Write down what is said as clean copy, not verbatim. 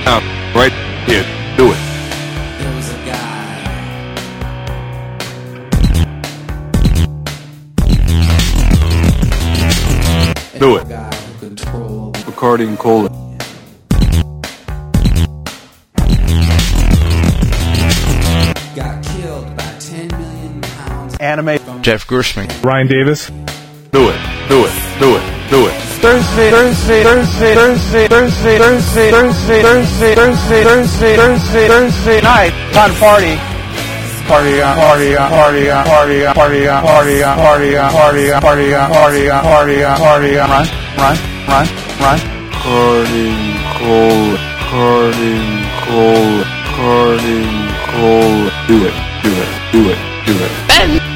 now, right here. Do it. There was a guy. Do it. A guy who controlled Bacardi and Cola. got killed by 10 million pounds. Anime. Jeff Gershman. Ryan Davis. Do it. Do it. Do it. Do it. Thursday night. Time to party. Party on, party on, party on, party on, party on, party on, party on, party on, party on, party on, party on, party on. Run. Carding Cola. Carding Cola. Carding Cola. Do it. Do it. Do it. Do it.